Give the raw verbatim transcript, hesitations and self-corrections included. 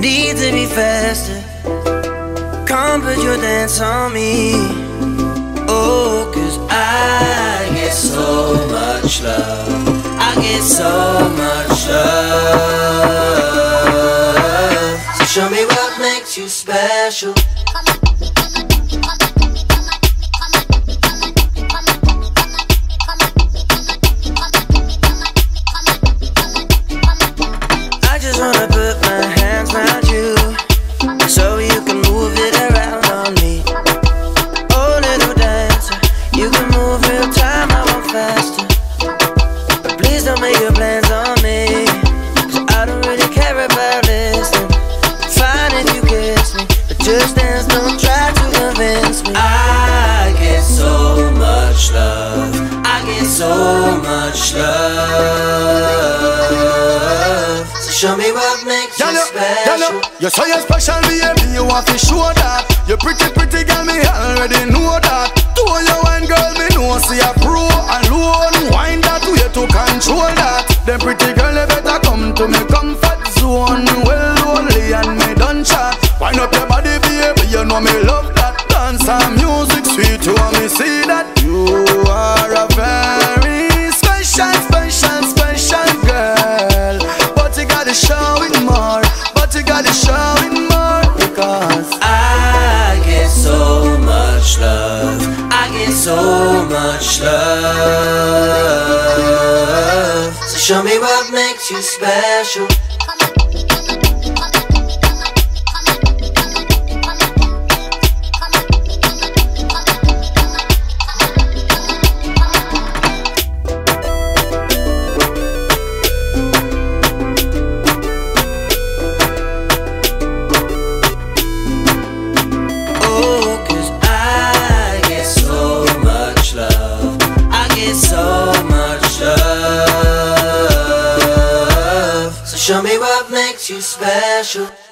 need to be faster. Come put your dance on me. Oh, cause I get so much love. I get so much love. So show me what makes you special. I just wanna put my hands around you, so you can move it around on me. Oh, little dancer, you can move real time, I want faster. But please don't make your plans on me, cause I don't really care about listening. Fine if you kiss me, but just dance, don't try to convince me. I get so much love, I get so much love. So show me what makes you special. You say you're special, baby, you want to show that. You're pretty, pretty girl, me already know that. To your wine, girl, me know, see a pro alone. Wine that way to control that. Them pretty girl, you better come to me comfort zone. Well, lonely and me done chat. Wind up your body, baby, you know me love that. Dance and music, sweet, you want me see that. You are a very special, special, special girl. But you gotta show it more. But you gotta show it more. Because I get so much love, I get so much love. So show me what makes you special. Show me what makes you special.